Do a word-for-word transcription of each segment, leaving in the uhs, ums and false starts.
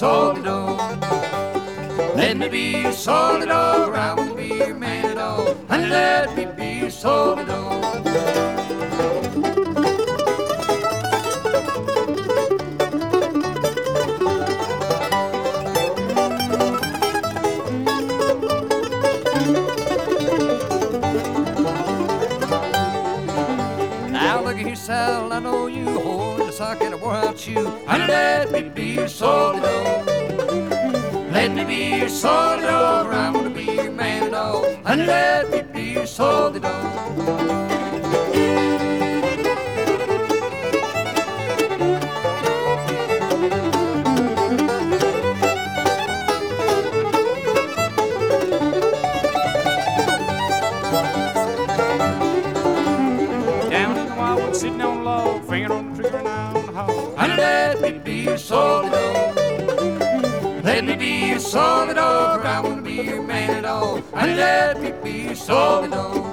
solid dog. Let me be your solid dog, I wanna be your man at all. And let me be your solid dog. Now look at here, Sal, I know you hold the sock and a wore out shoe. And let me be your solid dog. Let me be your solid dog, I wanna be your man at all. And let me be your solid dog. Sitting on a log, finger on the trigger and eye on the hog. And let me be your solid dog. Let me be your solid dog, I wanna be your man at all. And let me be your solid dog.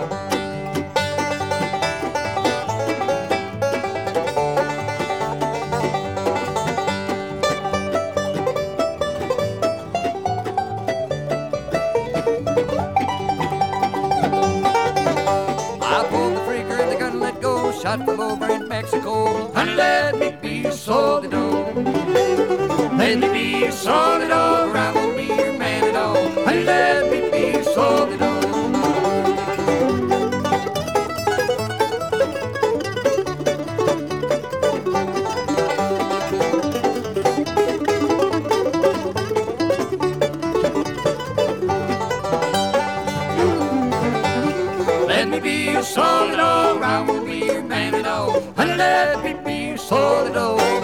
Shot from over in Mexico. And let me be your solid dog. Let me be your solid dog, I won't be your man at all. And let me be your solid dog. Let me be your solid dog, I won't be your man at all. And let me be your solid dog.